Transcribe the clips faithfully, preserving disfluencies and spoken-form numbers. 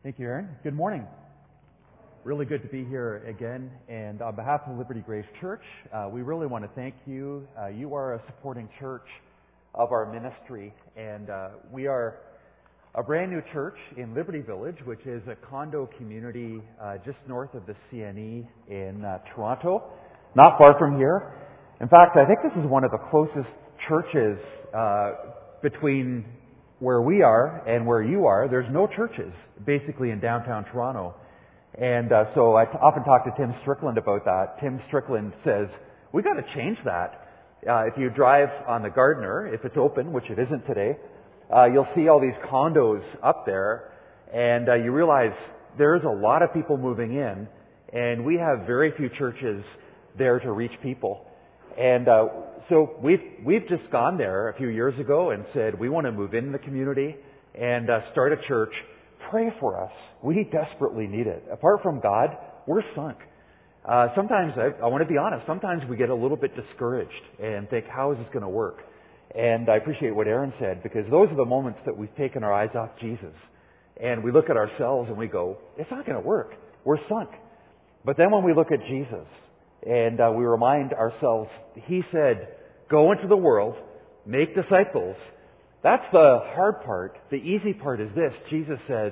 Thank you, Aaron. Good morning. Really good to be here again. And on behalf of Liberty Grace Church, uh, we really want to thank you. Uh, you are a supporting church of our ministry. And uh, we are a brand new church in Liberty Village, which is a condo community uh, just north of the C N E in uh, Toronto, not far from here. In fact, I think this is one of the closest churches uh, between where we are and where you are. There's no churches basically in downtown Toronto. And uh, so I t- often talk to Tim Strickland about that. Tim Strickland says, we got to change that. Uh, if you drive on the Gardiner, if it's open, which it isn't today, uh, you'll see all these condos up there, and uh, you realize there's a lot of people moving in, and we have very few churches there to reach people. And uh, so we've we've just gone there a few years ago and said, we want to move in the community and uh, start a church. Pray for us. We desperately need it. Apart from God, we're sunk. Uh, sometimes, I, I want to be honest, sometimes we get a little bit discouraged and think, how is this going to work? And I appreciate what Aaron said, because those are the moments that we've taken our eyes off Jesus. And we look at ourselves and we go, it's not going to work. We're sunk. But then when we look at Jesus and uh, we remind ourselves, He said, go into the world, make disciples. That's the hard part. The easy part is this. Jesus says,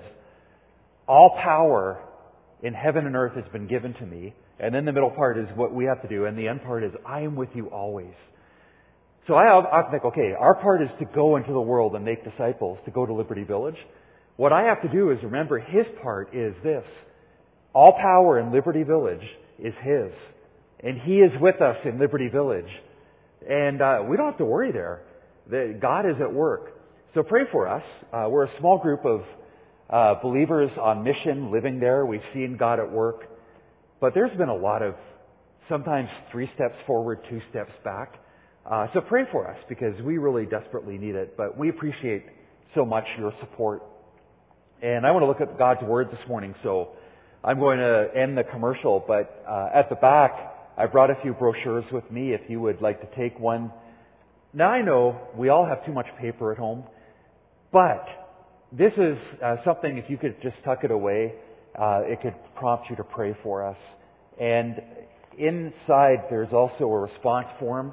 all power in heaven and earth has been given to me. And then the middle part is what we have to do. And the end part is, I am with you always. So I often think, okay, our part is to go into the world and make disciples, to go to Liberty Village. What I have to do is remember His part is this. All power in Liberty Village is His. And He is with us in Liberty Village. And uh, we don't have to worry there. That God is at work. So pray for us. Uh, we're a small group of uh, believers on mission living there. We've seen God at work. But there's been a lot of sometimes three steps forward, two steps back. Uh, so pray for us because we really desperately need it. But we appreciate so much your support. And I want to look at God's Word this morning. So I'm going to end the commercial. But uh, at the back, I brought a few brochures with me if you would like to take one. Now I know we all have too much paper at home, but this is uh, something, if you could just tuck it away, uh, it could prompt you to pray for us. And inside there's also a response form.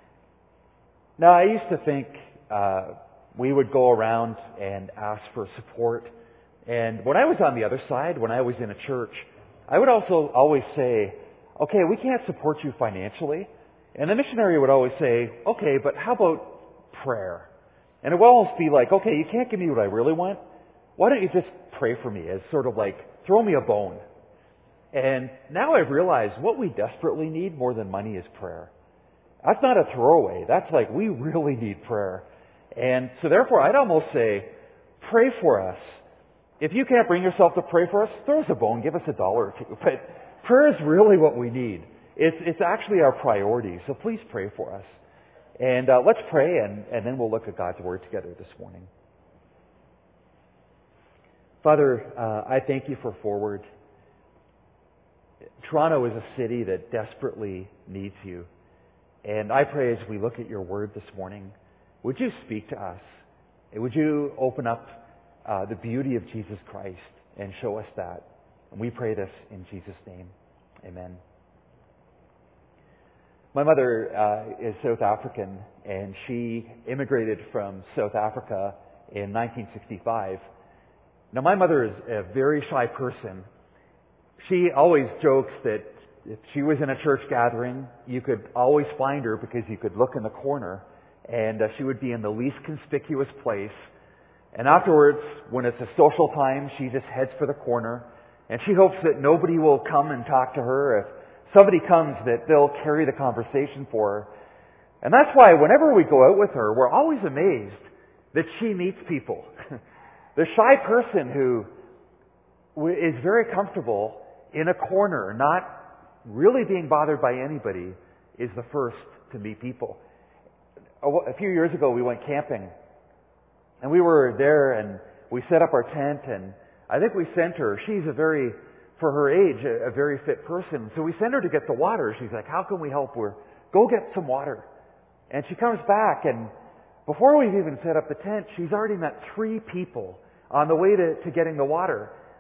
Now I used to think uh, we would go around and ask for support. And when I was on the other side, when I was in a church, I would also always say, okay, we can't support you financially. And the missionary would always say, okay, but how about prayer? And it would always be like, okay, you can't give me what I really want. Why don't you just pray for me as sort of like, throw me a bone. And now I've realized what we desperately need more than money is prayer. That's not a throwaway. That's like, we really need prayer. And so therefore, I'd almost say, pray for us. If you can't bring yourself to pray for us, throw us a bone, give us a dollar or two. But prayer is really what we need. It's, it's actually our priority, so please pray for us. And uh, let's pray, and, and then we'll look at God's Word together this morning. Father, uh, I thank you for Forward. Toronto is a city that desperately needs you. And I pray as we look at your Word this morning, would you speak to us? And would you open up uh, the beauty of Jesus Christ and show us that? And we pray this in Jesus' name. Amen. My mother uh, is South African, and she immigrated from South Africa in nineteen sixty-five. Now, my mother is a very shy person. She always jokes that if she was in a church gathering, you could always find her because you could look in the corner, and uh, she would be in the least conspicuous place. And afterwards, when it's a social time, she just heads for the corner, and she hopes that nobody will come and talk to her. If somebody comes, that they'll carry the conversation for her. And that's why whenever we go out with her, we're always amazed that she meets people. The shy person who is very comfortable in a corner, not really being bothered by anybody, is the first to meet people. A few years ago, we went camping. And we were there and we set up our tent, and I think we sent her. She's a very... for her age, a, a very fit person. So we send her to get the water. She's like, how can we help her? Go get some water. And she comes back, and before we've even set up the tent, she's already met three people on the way to, to getting the water.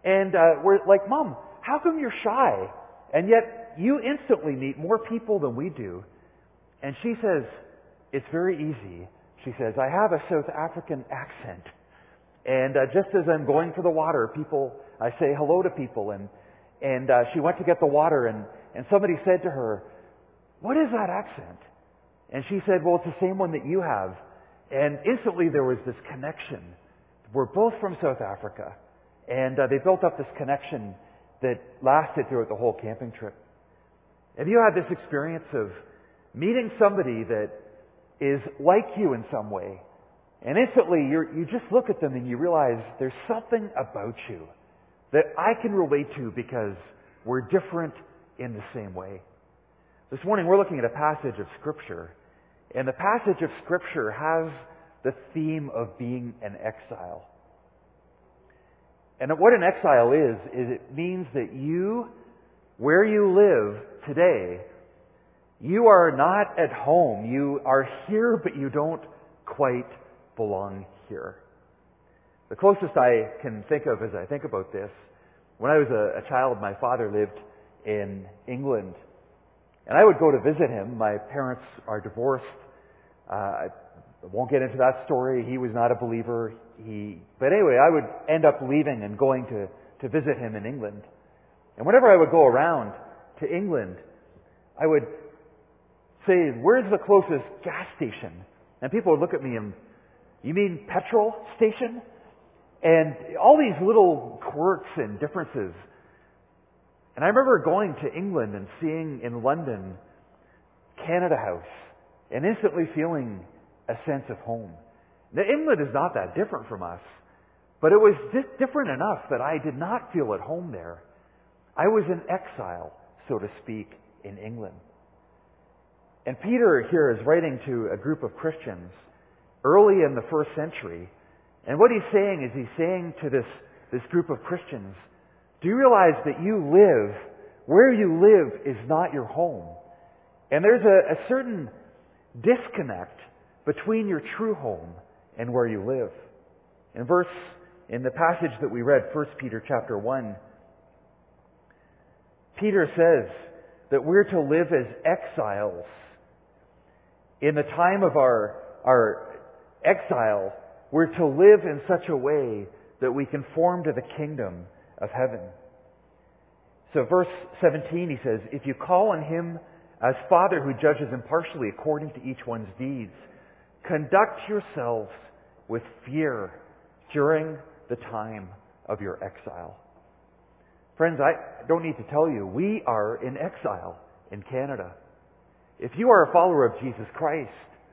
And uh, we're like, Mom, how come you're shy? And yet you instantly meet more people than we do. And she says, it's very easy. She says, I have a South African accent. And uh, just as I'm going for the water, people, I say hello to people. And and uh, she went to get the water, and, and somebody said to her, what is that accent? And she said, well, it's the same one that you have. And instantly there was this connection. We're both from South Africa. And uh, they built up this connection that lasted throughout the whole camping trip. Have you had this experience of meeting somebody that is like you in some way, and instantly you you just look at them and you realize there's something about you that I can relate to because we're different in the same way? This morning we're looking at a passage of Scripture, and the passage of Scripture has the theme of being an exile. And what an exile is, is it means that you, where you live today, you are not at home. You are here, but you don't quite belong here. The closest I can think of as I think about this, when I was a, a child, my father lived in England. And I would go to visit him. My parents are divorced. Uh, I won't get into that story. He was not a believer. He, but anyway, I would end up leaving and going to, to visit him in England. And whenever I would go around to England, I would say, where's the closest gas station? And people would look at me and, you mean petrol station? And all these little quirks and differences. And I remember going to England and seeing in London Canada House and instantly feeling a sense of home. Now, England is not that different from us, but it was just different enough that I did not feel at home there. I was in exile, so to speak, in England. And Peter here is writing to a group of Christians early in the first century. And what he's saying is he's saying to this, this group of Christians, do you realize that you live, where you live is not your home? And there's a, a certain disconnect between your true home and where you live. In verse, in the passage that we read, First Peter chapter one, Peter says that we're to live as exiles. In the time of our, our exile, we're to live in such a way that we conform to the kingdom of heaven. So verse seventeen, he says, if you call on Him as Father who judges impartially according to each one's deeds, conduct yourselves with fear during the time of your exile. Friends, I don't need to tell you, we are in exile in Canada. If you are a follower of Jesus Christ,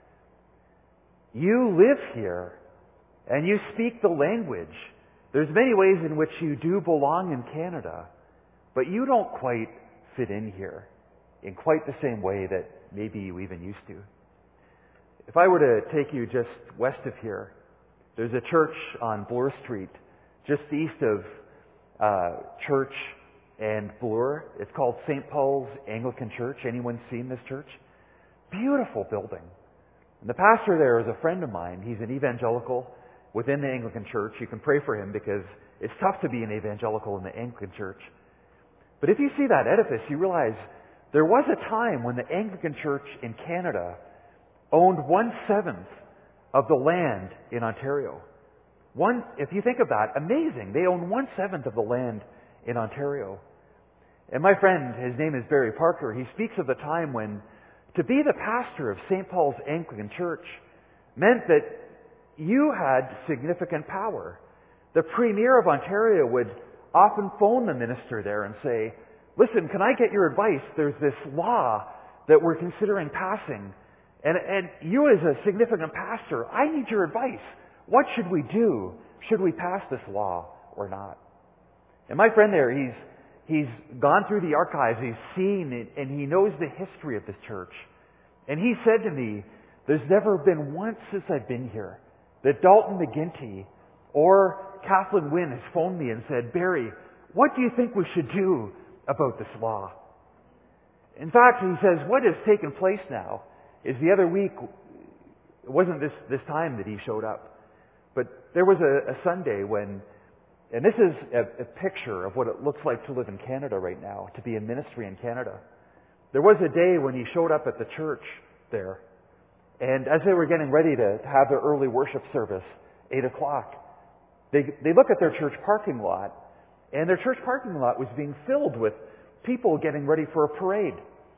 you live here and you speak the language. There's many ways in which you do belong in Canada, but you don't quite fit in here in quite the same way that maybe you even used to. If I were to take you just west of here, there's a church on Bloor Street, just east of uh, Church and Bloor. It's called Saint Paul's Anglican Church. Anyone seen this church? Beautiful building. And the pastor there is a friend of mine. He's an evangelical within the Anglican Church. You can pray for him because it's tough to be an evangelical in the Anglican Church. But if you see that edifice, you realize there was a time when the Anglican Church in Canada owned one-seventh of the land in Ontario. One, if you think of that, amazing. They own one-seventh of the land in Ontario. And my friend, his name is Barry Parker, he speaks of the time when to be the pastor of Saint Paul's Anglican Church meant that you had significant power. The Premier of Ontario would often phone the minister there and say, listen, can I get your advice? There's this law that we're considering passing. And, and you as a significant pastor, I need your advice. What should we do? Should we pass this law or not? And my friend there, he's he's gone through the archives, he's seen it, and he knows the history of this church. And he said to me, there's never been once since I've been here that Dalton McGuinty or Kathleen Wynne has phoned me and said, Barry, what do you think we should do about this law? In fact, he says, what has taken place now is the other week, it wasn't this, this time that he showed up, but there was a, a Sunday when And this is a, a picture of what it looks like to live in Canada right now, to be in ministry in Canada. There was a day when he showed up at the church there, and as they were getting ready to have their early worship service, eight o'clock, they, they look at their church parking lot, and their church parking lot was being filled with people getting ready for a parade.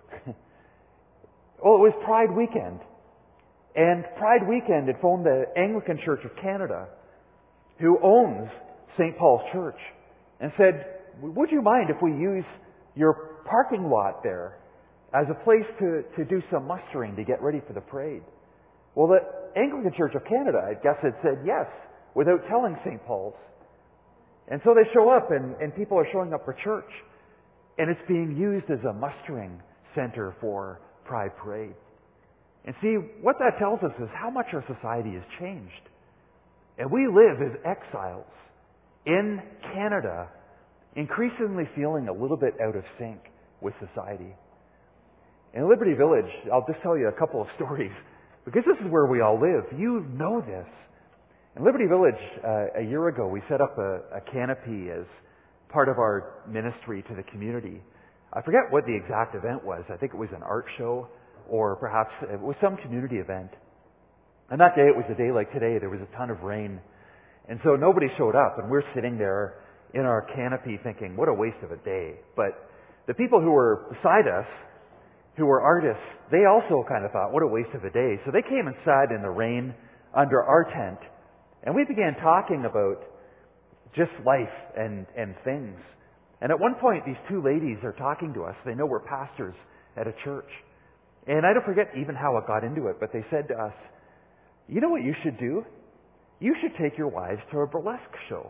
Well, it was Pride Weekend. And Pride Weekend had phoned the Anglican Church of Canada, who owns Saint Paul's Church, and said, would you mind if we use your parking lot there as a place to, to do some mustering to get ready for the parade? Well, the Anglican Church of Canada, I guess, had said yes, without telling Saint Paul's. And so they show up, and, and people are showing up for church, and it's being used as a mustering center for Pride Parade. And see, what that tells us is how much our society has changed. And we live as exiles in Canada, increasingly feeling a little bit out of sync with society. In Liberty Village, I'll just tell you a couple of stories, because this is where we all live. You know this. In Liberty Village, uh, a year ago, we set up a, a canopy as part of our ministry to the community. I forget what the exact event was. I think it was an art show, or perhaps it was some community event. And that day, it was a day like today, there was a ton of rain. And so nobody showed up, and we're sitting there in our canopy thinking, what a waste of a day. But the people who were beside us, who were artists, they also kind of thought, what a waste of a day. So they came and sat in the rain under our tent, and we began talking about just life and, and things. And at one point, these two ladies are talking to us. They know we're pastors at a church. And I don't forget even how it got into it, but they said to us, you know what you should do? You should take your wives to a burlesque show.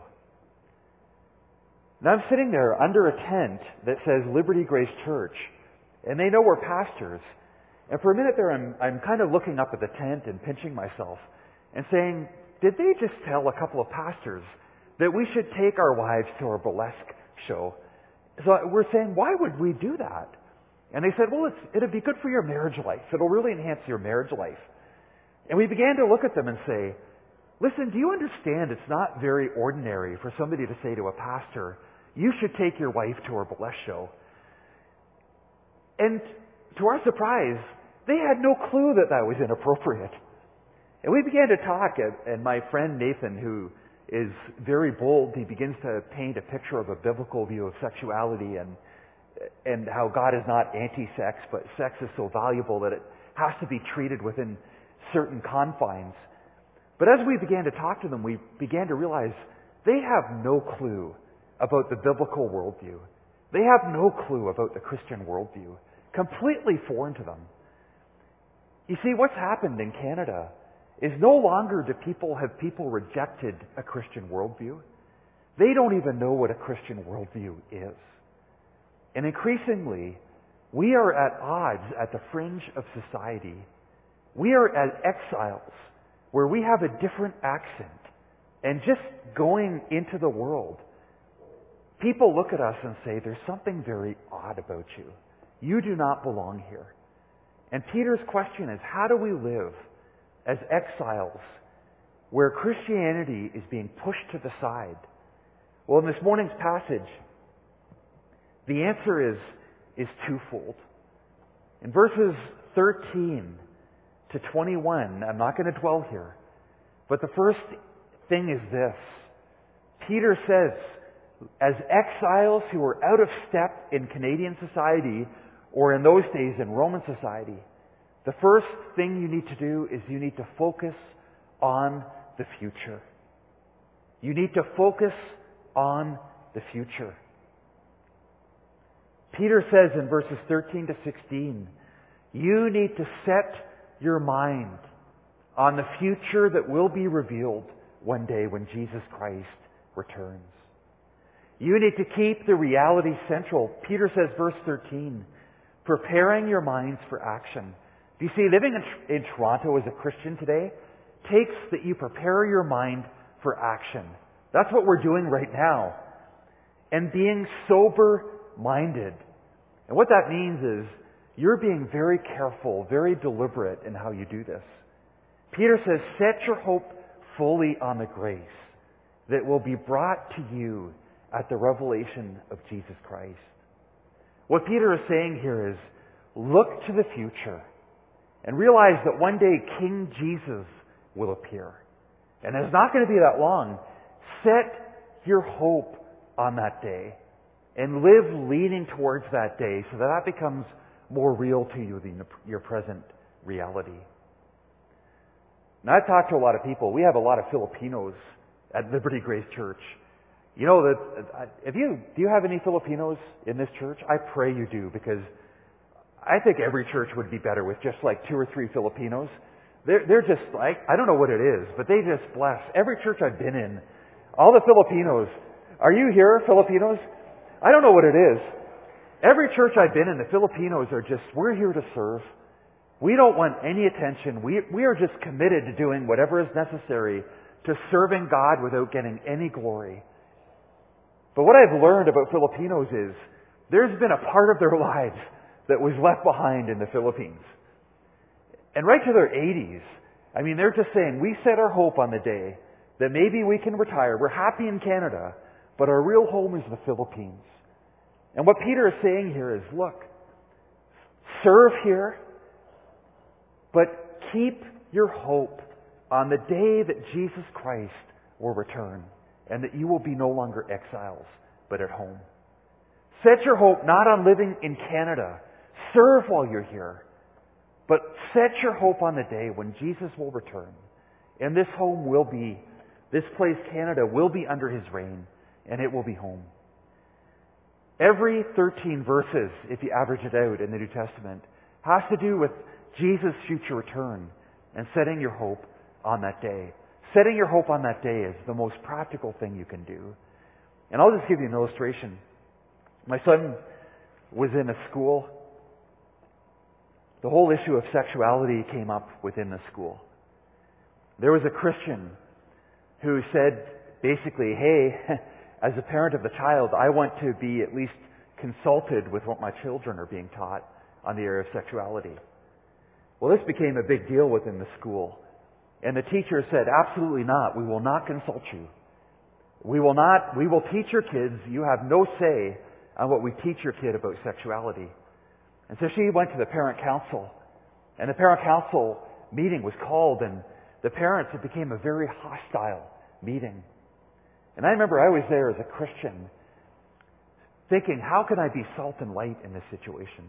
Now I'm sitting there under a tent that says Liberty Grace Church, and they know we're pastors. And for a minute there, I'm, I'm kind of looking up at the tent and pinching myself and saying, did they just tell a couple of pastors that we should take our wives to a burlesque show? So we're saying, why would we do that? And they said, well, it's, it'll be good for your marriage life. It'll really enhance your marriage life. And we began to look at them and say, listen, do you understand it's not very ordinary for somebody to say to a pastor, you should take your wife to a burlesque show? And to our surprise, they had no clue that that was inappropriate. And we began to talk, and my friend Nathan, who is very bold, he begins to paint a picture of a biblical view of sexuality and and how God is not anti-sex, but sex is so valuable that it has to be treated within certain confines. But as we began to talk to them, we began to realize they have no clue about the biblical worldview. They have no clue about the Christian worldview. Completely foreign to them. You see, what's happened in Canada is no longer do people have people rejected a Christian worldview. They don't even know what a Christian worldview is. And increasingly, we are at odds at the fringe of society. We are as exiles, where we have a different accent. And just going into the world, people look at us and say, there's something very odd about you. You do not belong here. And Peter's question is, how do we live as exiles where Christianity is being pushed to the side? Well, in this morning's passage, the answer is, is twofold. In verses thirteen to twenty-one, I'm not going to dwell here, but the first thing is this. Peter says, as exiles who are out of step in Canadian society, or in those days in Roman society, the first thing you need to do is you need to focus on the future. You need to focus on the future. Peter says in verses thirteen to sixteen, you need to set your mind on the future that will be revealed one day when Jesus Christ returns. You need to keep the reality central. Peter says, verse thirteen, preparing your minds for action. Do you see, living in, in Toronto as a Christian today takes that you prepare your mind for action. That's what we're doing right now. And being sober-minded. And what that means is you're being very careful, very deliberate in how you do this. Peter says, set your hope fully on the grace that will be brought to you at the revelation of Jesus Christ. What Peter is saying here is, look to the future and realize that one day King Jesus will appear. And it's not going to be that long. Set your hope on that day and live leaning towards that day so that that becomes more real to you than your present reality. Now, I've talked to a lot of people. We have a lot of Filipinos at Liberty Grace Church. You know that if you do you have any Filipinos in this church? I pray you do, because I think every church would be better with just like two or three Filipinos. They're they're just like, I don't know what it is, but they just bless every church I've been in. All the Filipinos. Are you here, Filipinos? I don't know what it is. Every church I've been in, the Filipinos are just, we're here to serve. We don't want any attention. We we are just committed to doing whatever is necessary to serving God without getting any glory. But what I've learned about Filipinos is there's been a part of their lives that was left behind in the Philippines. And right to their eighties, I mean, they're just saying, we set our hope on the day that maybe we can retire. We're happy in Canada, but our real home is the Philippines. And what Peter is saying here is, look, serve here, but keep your hope on the day that Jesus Christ will return and that you will be no longer exiles, but at home. Set your hope not on living in Canada. Serve while you're here. But set your hope on the day when Jesus will return. And this home will be, this place, Canada, will be under His reign, and it will be home. Every thirteen verses, if you average it out in the New Testament, has to do with Jesus' future return and setting your hope on that day. Setting your hope on that day is the most practical thing you can do. And I'll just give you an illustration. My son was in a school. The whole issue of sexuality came up within the school. There was a Christian who said basically, hey, as a parent of the child, I want to be at least consulted with what my children are being taught on the area of sexuality. Well, this became a big deal within the school. And the teacher said, absolutely not. We will not consult you. We will not, we will teach your kids. You have no say on what we teach your kid about sexuality. And so she went to the parent council. And the parent council meeting was called, and the parents, it became a very hostile meeting. And I remember I was there as a Christian thinking, how can I be salt and light in this situation?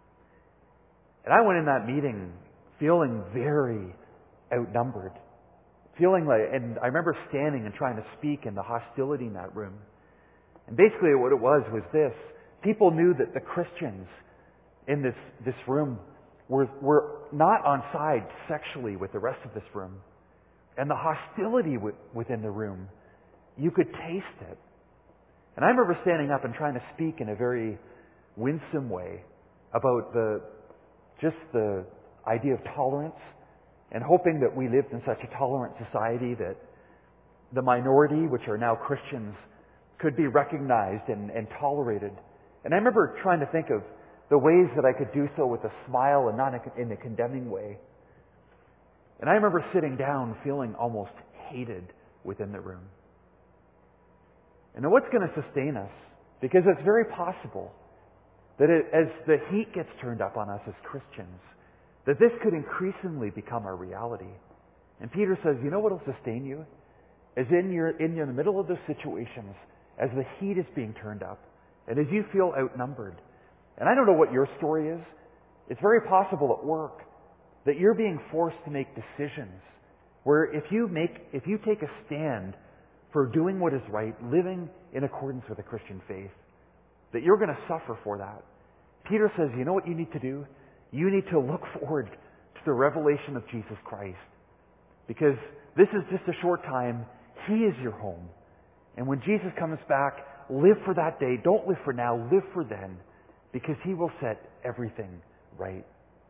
And I went in that meeting feeling very outnumbered. Feeling like, and I remember standing and trying to speak in the hostility in that room. And basically what it was was this. People knew that the Christians in this, this room were, were not on side sexually with the rest of this room. And the hostility w- within the room, you could taste it. And I remember standing up and trying to speak in a very winsome way about the just the idea of tolerance, and hoping that we lived in such a tolerant society that the minority, which are now Christians, could be recognized and, and tolerated. And I remember trying to think of the ways that I could do so with a smile and not in a condemning way. And I remember sitting down feeling almost hated within the room. And now what's going to sustain us? Because it's very possible that it, as the heat gets turned up on us as Christians, that this could increasingly become our reality. And Peter says, you know what will sustain you? As in your in the middle of those situations, as the heat is being turned up, and as you feel outnumbered. And I don't know what your story is. It's very possible at work that you're being forced to make decisions where if you make if you take a stand for doing what is right, living in accordance with the Christian faith, that you're going to suffer for that. Peter says, you know what you need to do? You need to look forward to the revelation of Jesus Christ. Because this is just a short time. He is your home. And when Jesus comes back, live for that day. Don't live for now. Live for then. Because He will set everything right.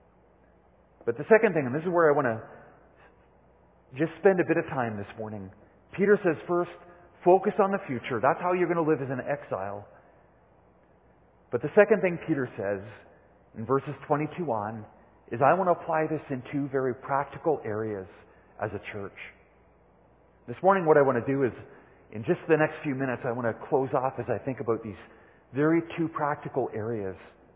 But the second thing, and this is where I want to just spend a bit of time this morning. Peter says first, focus on the future. That's how you're going to live as an exile. But the second thing Peter says in verses twenty-two on is I want to apply this in two very practical areas as a church. This morning what I want to do is in just the next few minutes, I want to close off as I think about these very two practical areas.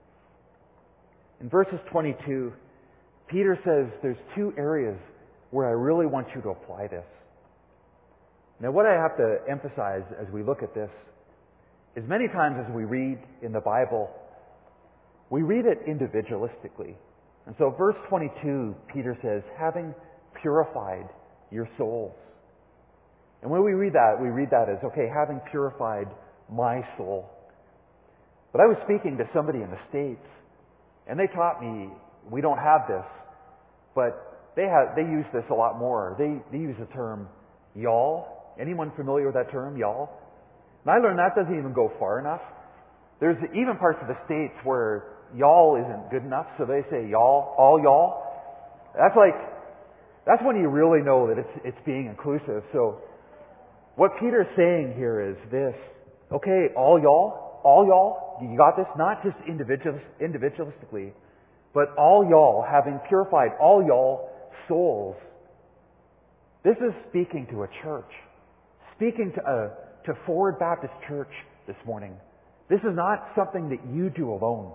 In verses twenty-two, Peter says there's two areas where I really want you to apply this. Now, what I have to emphasize as we look at this is many times as we read in the Bible, we read it individualistically. And so verse twenty-two, Peter says, having purified your souls. And when we read that, we read that as, okay, having purified my soul. But I was speaking to somebody in the States, and they taught me, we don't have this, but they have, they use this a lot more. They, they use the term y'all. Anyone familiar with that term, y'all? And I learned that doesn't even go far enough. There's even parts of the States where y'all isn't good enough, so they say y'all, all y'all. That's like, that's when you really know that it's, it's being inclusive. So what Peter's saying here is this, okay, all y'all, all y'all, you got this? Not just individual, individualistically, but all y'all, having purified all y'all souls. This is speaking to a church, speaking to a to Forward Baptist Church this morning. This is not something that you do alone.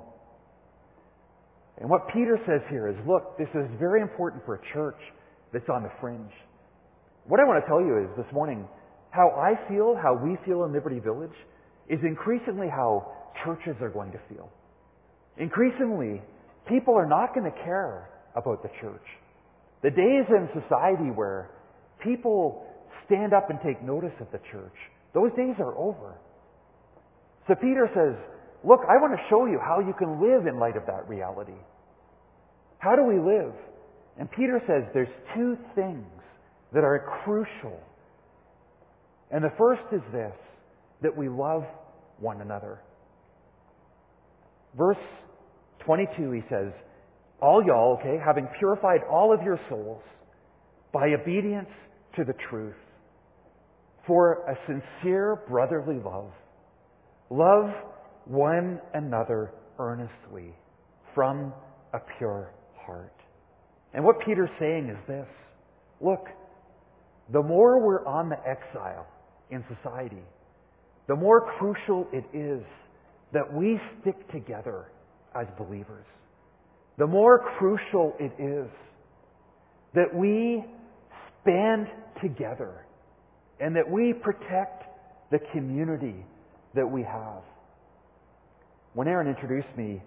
And what Peter says here is, look, this is very important for a church that's on the fringe. What I want to tell you is this morning, how I feel, how we feel in Liberty Village, is increasingly how churches are going to feel. Increasingly, people are not going to care about the church. The days in society where people stand up and take notice of the church, those days are over. So Peter says, look, I want to show you how you can live in light of that reality. How do we live? And Peter says there's two things that are crucial. And the first is this, that we love one another. Verse twenty-two, he says, all y'all, okay, having purified all of your souls by obedience to the truth, for a sincere brotherly love, love one another earnestly from a pure heart. And what Peter's saying is this, look, the more we're on the exile in society, the more crucial it is that we stick together as believers. The more crucial it is that we stand together and that we protect the community that we have. When Aaron introduced me,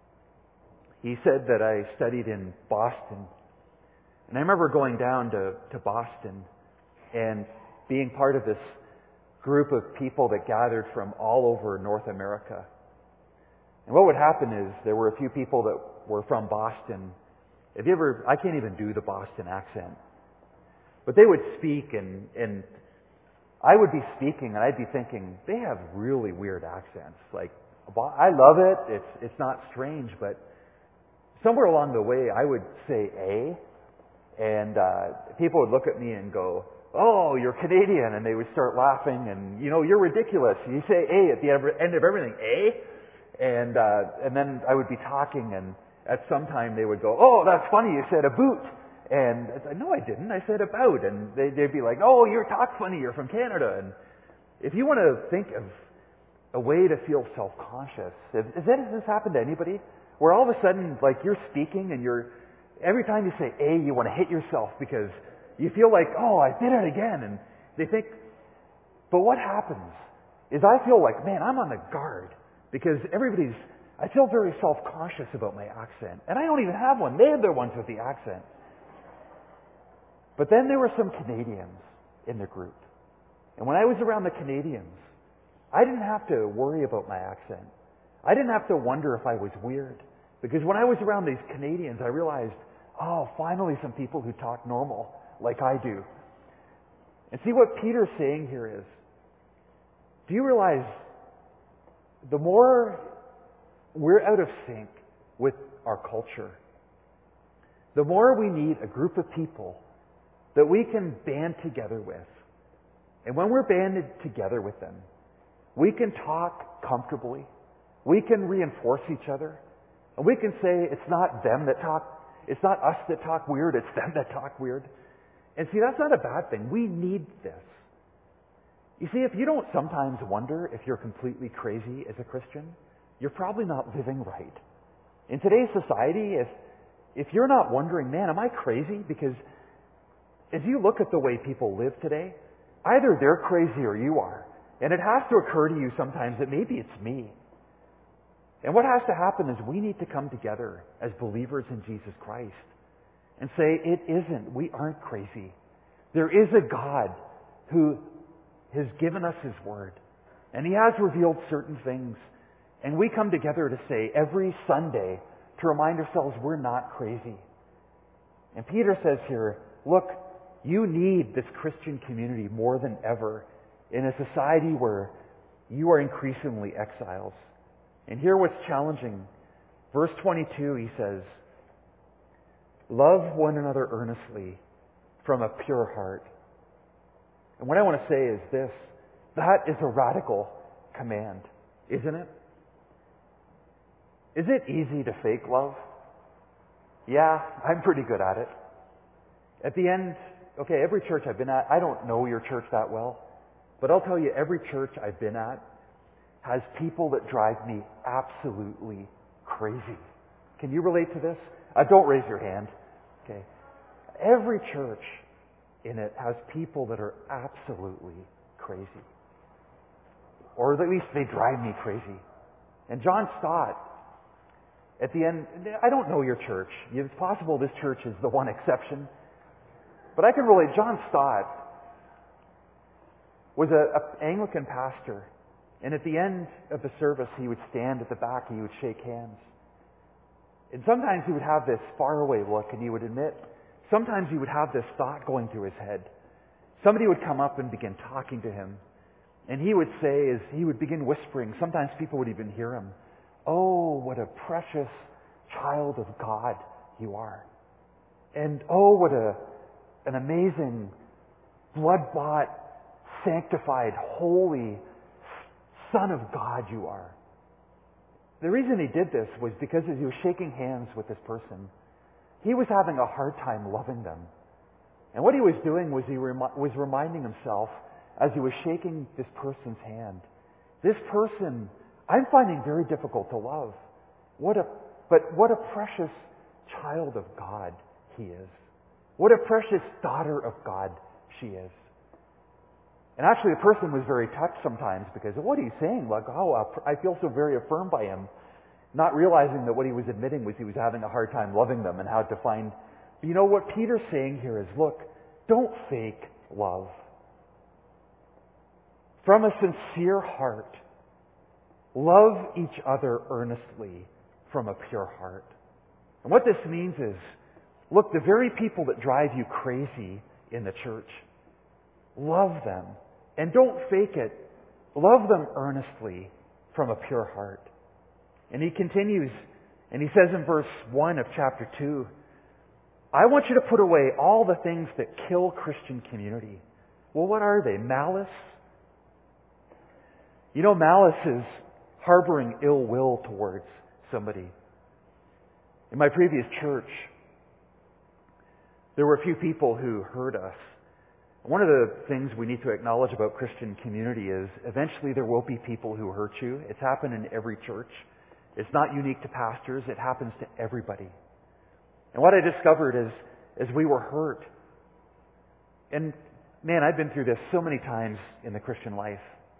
he said that I studied in Boston. And I remember going down to, to Boston and being part of this group of people that gathered from all over North America. And what would happen is there were a few people that were from Boston. Have you ever, I can't even do the Boston accent. But they would speak and, and I would be speaking and I'd be thinking, they have really weird accents. Like, I love it. It's, it's not strange, but somewhere along the way I would say A, and uh, people would look at me and go, oh, you're Canadian, and they would start laughing, and, you know, you're ridiculous. You say A at the end of everything, A? And, uh, and then I would be talking, and at some time they would go, oh, that's funny, you said a boot. And I said, no, I didn't. I said about. And they, they'd be like, oh, you talk funny. You're from Canada. And if you want to think of a way to feel self-conscious, has this happened to anybody? Where all of a sudden, like, you're speaking and you're, every time you say A, you want to hit yourself because you feel like, oh, I did it again. And they think, but what happens is I feel like, man, I'm on the guard because everybody's, I feel very self-conscious about my accent. And I don't even have one. They're the ones with the accent. But then there were some Canadians in the group. And when I was around the Canadians, I didn't have to worry about my accent. I didn't have to wonder if I was weird. Because when I was around these Canadians, I realized, oh, finally some people who talk normal like I do. And see what Peter's saying here is, do you realize the more we're out of sync with our culture, the more we need a group of people that we can band together with. And when we're banded together with them, we can talk comfortably. We can reinforce each other. And we can say it's not them that talk, it's not us that talk weird, it's them that talk weird. And see, that's not a bad thing. We need this. You see, if you don't sometimes wonder if you're completely crazy as a Christian, you're probably not living right. In today's society, if if you're not wondering, man, am I crazy? Because as you look at the way people live today, either they're crazy or you are. And it has to occur to you sometimes that maybe it's me. And what has to happen is we need to come together as believers in Jesus Christ and say, it isn't. We aren't crazy. There is a God who has given us His Word. And He has revealed certain things. And we come together to say every Sunday to remind ourselves we're not crazy. And Peter says here, look, you need this Christian community more than ever in a society where you are increasingly exiles. And here what's challenging. Verse twenty-two, he says, love one another earnestly from a pure heart. And what I want to say is this, that is a radical command, isn't it? Is it easy to fake love? Yeah, I'm pretty good at it. At the end, okay, every church I've been at, I don't know your church that well, but I'll tell you, every church I've been at has people that drive me absolutely crazy. Can you relate to this? Uh, don't raise your hand. Okay. Every church in it has people that are absolutely crazy. Or at least they drive me crazy. And John Stott, at the end, I don't know your church. It's possible this church is the one exception. But I can relate. John Stott was an Anglican pastor. And at the end of the service, he would stand at the back and he would shake hands. And sometimes he would have this faraway look, and he would admit, sometimes he would have this thought going through his head. Somebody would come up and begin talking to him. And he would say, as he would begin whispering, sometimes people would even hear him, oh, what a precious child of God you are. And oh, what a an amazing, blood-bought, sanctified, holy Son of God you are. The reason he did this was because as he was shaking hands with this person, he was having a hard time loving them. And what he was doing was he remi- was reminding himself, as he was shaking this person's hand, this person I'm finding very difficult to love. What a, but what a precious child of God he is. What a precious daughter of God she is. And actually the person was very touched sometimes because, what are you saying? Like, oh, I feel so very affirmed by him. Not realizing that what he was admitting was he was having a hard time loving them and how to find... But you know what Peter's saying here is, look, don't fake love. From a sincere heart, love each other earnestly from a pure heart. And what this means is, look, the very people that drive you crazy in the church, love them. And don't fake it. Love them earnestly from a pure heart. And he continues, and he says in verse one of chapter two, I want you to put away all the things that kill Christian community. Well, what are they? Malice? You know, malice is harboring ill will towards somebody. In my previous church, there were a few people who hurt us. One of the things we need to acknowledge about Christian community is eventually there will be people who hurt you. It's happened in every church. It's not unique to pastors. It happens to everybody. And what I discovered is, as we were hurt, and man, I've been through this so many times in the Christian life,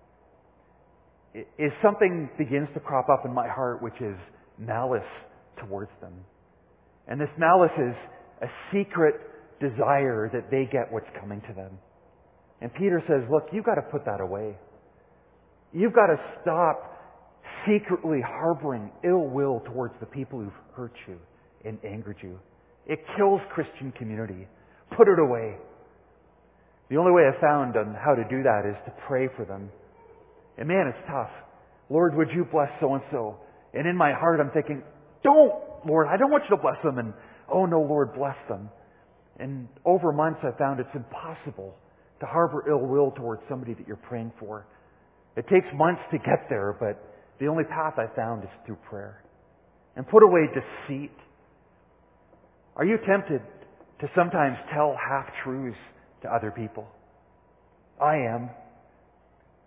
is something begins to crop up in my heart, which is malice towards them. And this malice is a secret desire that they get what's coming to them. And Peter says, look, you've got to put that away. You've got to stop secretly harboring ill will towards the people who've hurt you and angered you. It kills Christian community. Put it away. The only way I found on how to do that is to pray for them. And man, it's tough. Lord, would you bless so-and-so? And in my heart I'm thinking, don't, Lord, I don't want you to bless them. And, oh no, Lord, bless them. And over months I found it's impossible to harbor ill will towards somebody that you're praying for. It takes months to get there, but the only path I found is through prayer. And put away deceit. Are you tempted to sometimes tell half-truths to other people? I am.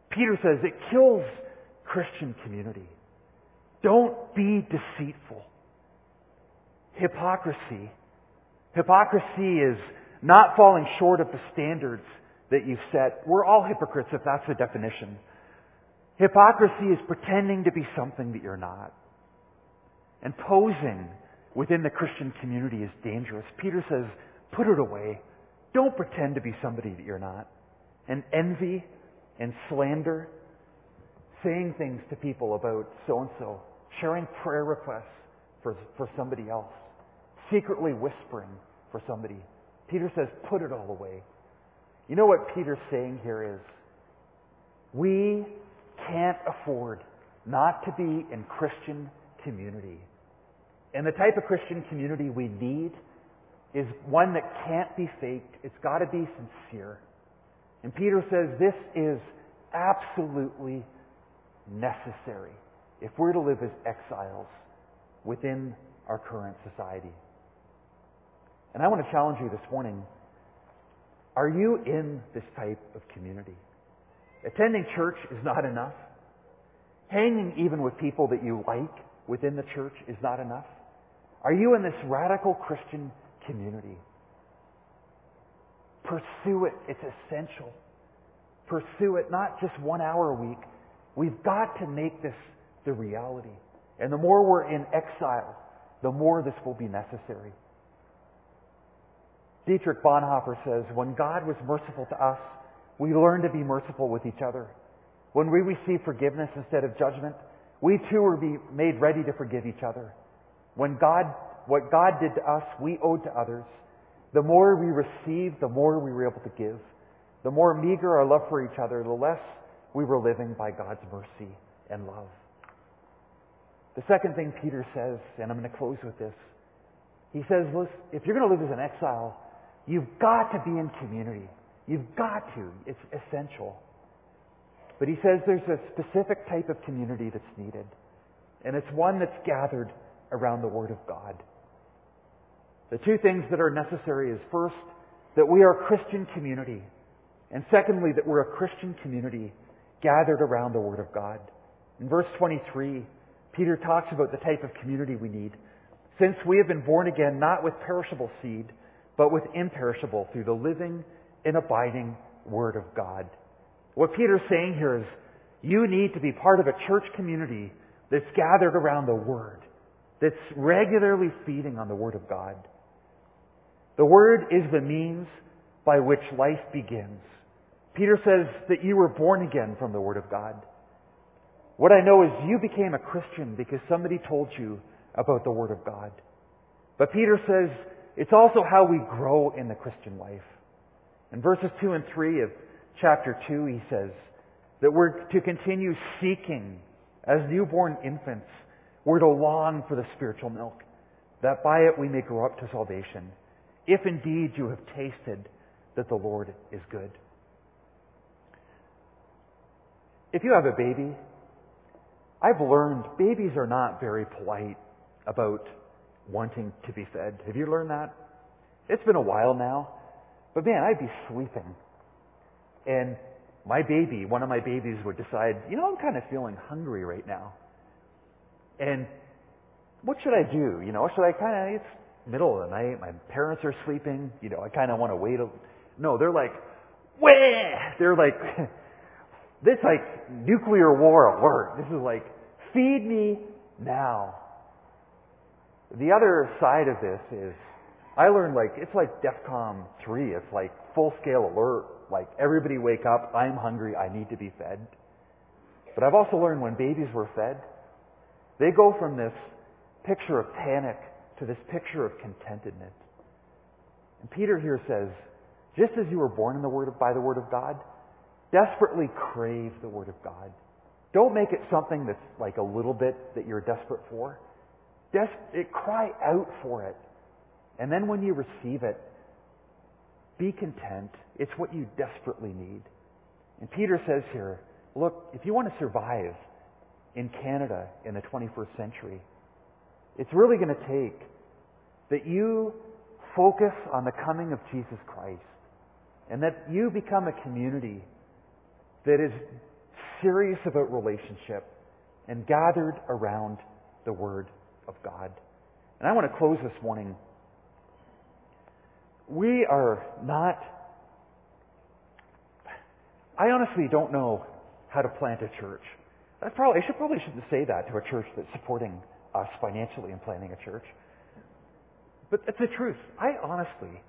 Peter says it kills Christian community. Don't be deceitful. Hypocrisy. Hypocrisy is not falling short of the standards that you've set. We're all hypocrites if that's the definition. Hypocrisy is pretending to be something that you're not. And posing within the Christian community is dangerous. Peter says, put it away. Don't pretend to be somebody that you're not. And envy and slander, saying things to people about so-and-so, sharing prayer requests for, for somebody else, secretly whispering for somebody. Peter says, put it all away. You know what Peter's saying here is, we can't afford not to be in Christian community. And the type of Christian community we need is one that can't be faked. It's got to be sincere. And Peter says this is absolutely necessary if we're to live as exiles within our current society. And I want to challenge you this morning. Are you in this type of community? Attending church is not enough. Hanging even with people that you like within the church is not enough. Are you in this radical Christian community? Pursue it. It's essential. Pursue it, not just one hour a week. We've got to make this the reality. And the more we're in exile, the more this will be necessary. Dietrich Bonhoeffer says, when God was merciful to us, we learned to be merciful with each other. When we receive forgiveness instead of judgment, we too were be made ready to forgive each other. When God, what God did to us, we owed to others. The more we received, the more we were able to give. The more meager our love for each other, the less we were living by God's mercy and love. The second thing Peter says, and I'm going to close with this, he says, listen, if you're going to live as an exile, you've got to be in community. You've got to. It's essential. But he says there's a specific type of community that's needed. And it's one that's gathered around the Word of God. The two things that are necessary is first, that we are a Christian community. And secondly, that we're a Christian community gathered around the Word of God. In verse twenty-three, Peter talks about the type of community we need. Since we have been born again, not with perishable seed, but with imperishable, through the living and abiding Word of God. What Peter's saying here is, you need to be part of a church community that's gathered around the Word, that's regularly feeding on the Word of God. The Word is the means by which life begins. Peter says that you were born again from the Word of God. What I know is you became a Christian because somebody told you about the Word of God. But Peter says it's also how we grow in the Christian life. In verses two and three of chapter two, he says that we're to continue seeking as newborn infants. We're to long for the spiritual milk, that by it we may grow up to salvation, if indeed you have tasted that the Lord is good. If you have a baby, I've learned babies are not very polite about wanting to be fed. Have you learned that? It's been a while now, but man, I'd be sleeping. And my baby, one of my babies would decide, you know, I'm kind of feeling hungry right now. And what should I do? You know, should I kind of, it's middle of the night, my parents are sleeping, you know, I kind of want to wait. A, no, they're like, wah! They're like, this like nuclear war alert. This is like, feed me now. The other side of this is, I learned like, it's like DEFCON three. It's like full scale alert. Like everybody wake up, I'm hungry, I need to be fed. But I've also learned when babies were fed, they go from this picture of panic to this picture of contentedness. And Peter here says, just as you were born in the word of, by the Word of God, desperately crave the Word of God. Don't make it something that's like a little bit that you're desperate for. Des- it, cry out for it. And then when you receive it, be content. It's what you desperately need. And Peter says here, look, if you want to survive in Canada in the twenty-first century, it's really going to take that you focus on the coming of Jesus Christ and that you become a community that is serious about relationship, and gathered around the Word of God. And I want to close this morning. We are not, I honestly don't know how to plant a church. That's probably, I should probably shouldn't say that to a church that's supporting us financially in planting a church. But it's the truth. I honestly,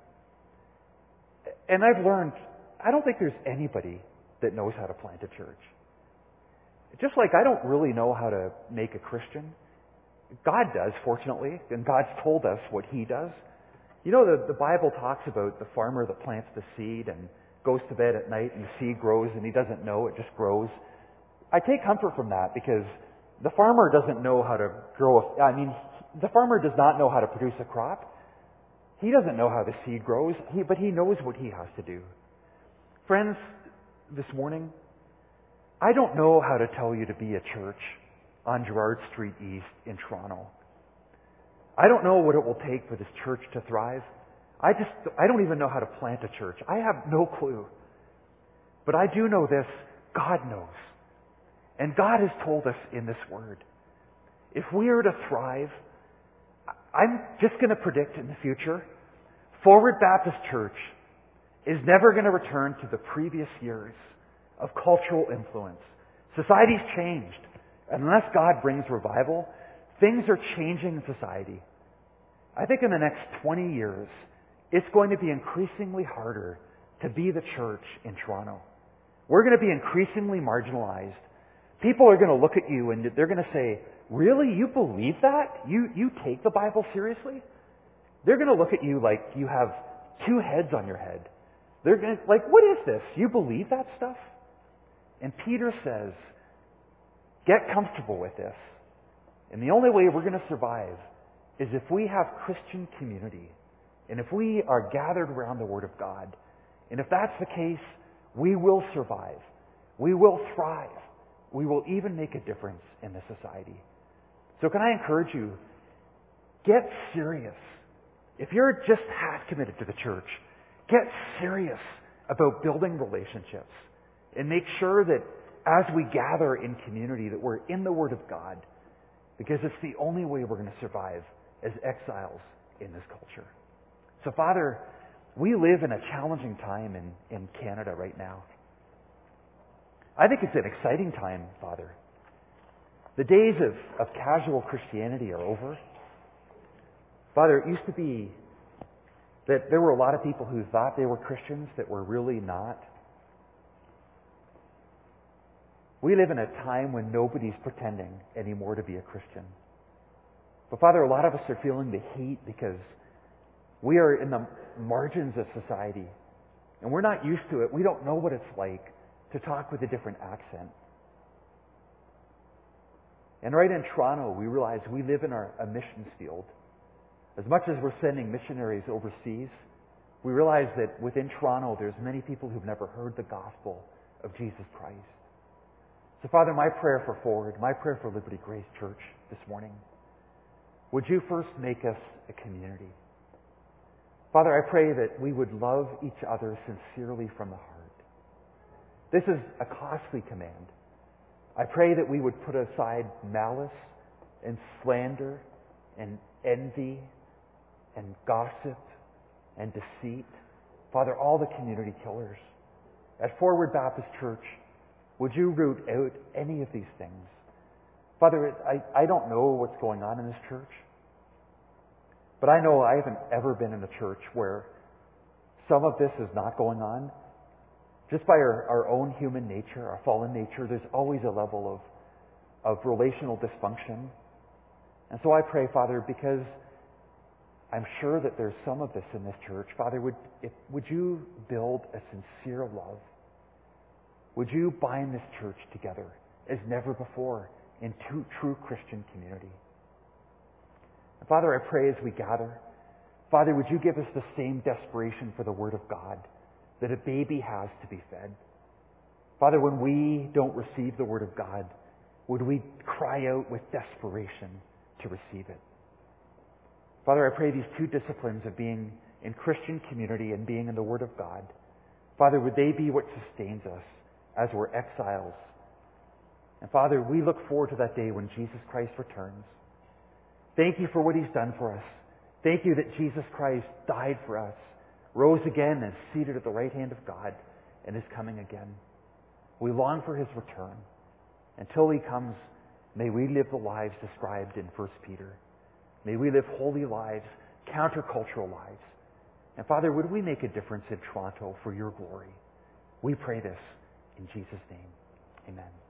and I've learned, I don't think there's anybody that knows how to plant a church. Just like I don't really know how to make a Christian. God does, fortunately, and God's told us what He does. You know, the, the Bible talks about the farmer that plants the seed and goes to bed at night and the seed grows and he doesn't know, it just grows. I take comfort from that because the farmer doesn't know how to grow a, I mean, the farmer does not know how to produce a crop. He doesn't know how the seed grows, he, but he knows what he has to do. Friends, this morning, I don't know how to tell you to be a church on Gerrard Street East in Toronto. I don't know what it will take for this church to thrive. I just, I don't even know how to plant a church. I have no clue. But I do know this, God knows. And God has told us in this Word, if we are to thrive, I'm just going to predict in the future, Forward Baptist Church is never going to return to the previous years of cultural influence. Society's changed. Unless God brings revival, things are changing in society. I think in the next twenty years, it's going to be increasingly harder to be the church in Toronto. We're going to be increasingly marginalized. People are going to look at you and they're going to say, really? You believe that? You, you take the Bible seriously? They're going to look at you like you have two heads on your head. They're going to, like, what is this? You believe that stuff? And Peter says, get comfortable with this. And the only way we're going to survive is if we have Christian community. And if we are gathered around the Word of God. And if that's the case, we will survive. We will thrive. We will even make a difference in the society. So can I encourage you, get serious. If you're just half committed to the church, get serious about building relationships. And make sure that as we gather in community that we're in the Word of God. Because it's the only way we're going to survive as exiles in this culture. So Father, we live in a challenging time in, in Canada right now. I think it's an exciting time, Father. The days of, of casual Christianity are over. Father, it used to be that there were a lot of people who thought they were Christians that were really not. We live in a time when nobody's pretending anymore to be a Christian. But Father, a lot of us are feeling the heat because we are in the margins of society. And we're not used to it. We don't know what it's like to talk with a different accent. And right in Toronto, we realize we live in our, a missions field. As much as we're sending missionaries overseas, we realize that within Toronto, there's many people who've never heard the gospel of Jesus Christ. So Father, my prayer for Forward, my prayer for Liberty Grace Church this morning, would you first make us a community? Father, I pray that we would love each other sincerely from the heart. This is a costly command. I pray that we would put aside malice and slander and envy and gossip and deceit. Father, all the community killers. At Forward Baptist Church, would you root out any of these things? Father, I, I don't know what's going on in this church, but I know I haven't ever been in a church where some of this is not going on. Just by our, our own human nature, our fallen nature, there's always a level of, of relational dysfunction. And so I pray, Father, because I'm sure that there's some of this in this church, Father, would, if, would you build a sincere love? Would you bind this church together as never before in true, true Christian community? And Father, I pray as we gather, Father, would you give us the same desperation for the Word of God that a baby has to be fed? Father, when we don't receive the Word of God, would we cry out with desperation to receive it? Father, I pray these two disciplines of being in Christian community and being in the Word of God, Father, would they be what sustains us as we're exiles And Father, we look forward to that day when Jesus Christ returns. Thank you for what He's done for us. Thank you that Jesus Christ died for us, rose again, and is seated at the right hand of God, and is coming again. We long for His return. Until He comes, may we live the lives described in First Peter. May we live holy lives, countercultural lives. And Father, would we make a difference in Toronto for your glory? We pray this in Jesus' name. Amen.